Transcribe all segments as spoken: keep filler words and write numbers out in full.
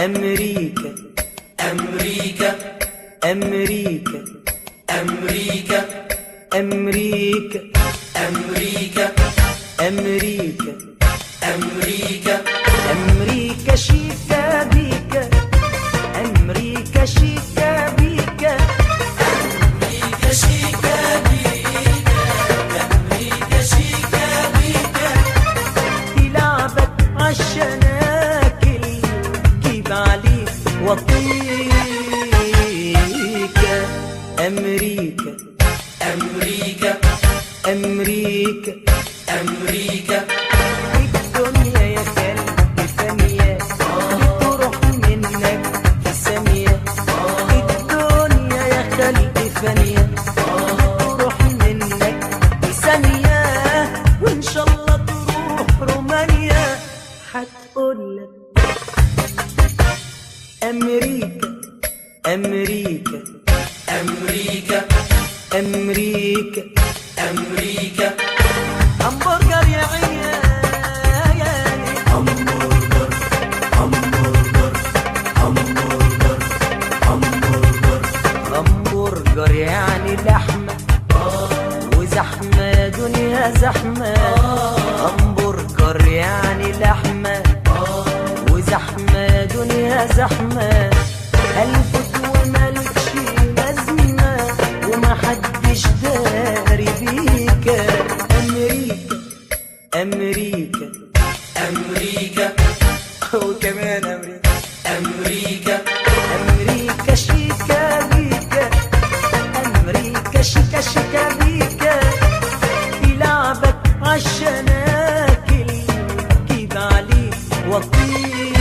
أمريكا أمريكا أمريكا أمريكا أمريكا أمريكا أمريكا أمريكا أمريكا شيكا بيكا أمريكا شيكا بيكا أمريكا شيكا بيكا أمريكا شيكا بيكا تلعبك عالشناكل جيب عليك وطيكا أمريكا أمريكا أمريكا أمريكا الدنيا يا كلب ثانية بتروح منك في ثانية الدنيا يا كلب ثانية بتروح منك في ثانية وإن شاء الله تروح رومانيا هتقولك أمريكا أمريكا أمريكا أمريكا أمريكا همبرجر يا عيني همبرجر همبرجر همبرجر همبرجر همبرجر يعني لحمة وزحمة دنيا زحمة همبرجر يعني لحمة وزحمة دنيا زحمة هلفت ومالكش لازمة ومحدش داري بيكا أمريكا أمريكا أمريكا وكمان أمريكا أمريكا أمريكا شيكا بيكا أمريكا شيكا شيكا بيكا تلعبك عالشناكل جيب عليك وطيكا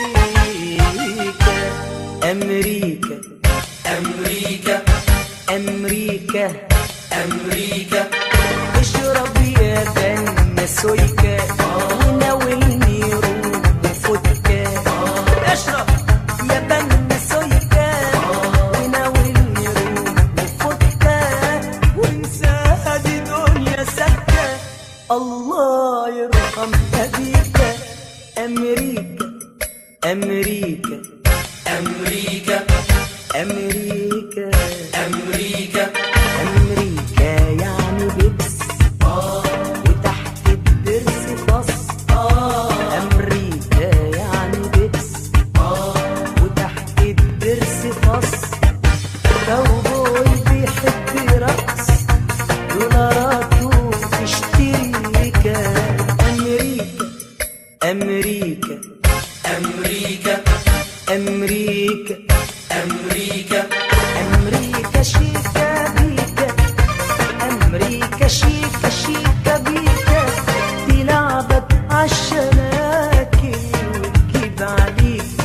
أمريكا أمريكا أمريكا أمريكا اشرب يا بن سويكا وناولني روح وفودكا اشرب يا بن سويكا وناولني روح وفودكا وانسى هذه دنيا سكة الله يرحم أبيكا أمريكا أمريكا أمريكا أمريكا أمريكا أمريكا يعني بيبس وتحت الضرس فص أمريكا يعني بيبس وتحت الضرس فص كاوبوي بيحب رقص دولارات تشتريكا أمريكا أمريكا أمريكا أمريكا أمريكا أمريكا شيكا بيكا أمريكا شيكا شيكا بيكا تلعبك عالشناكل وتجيب عليك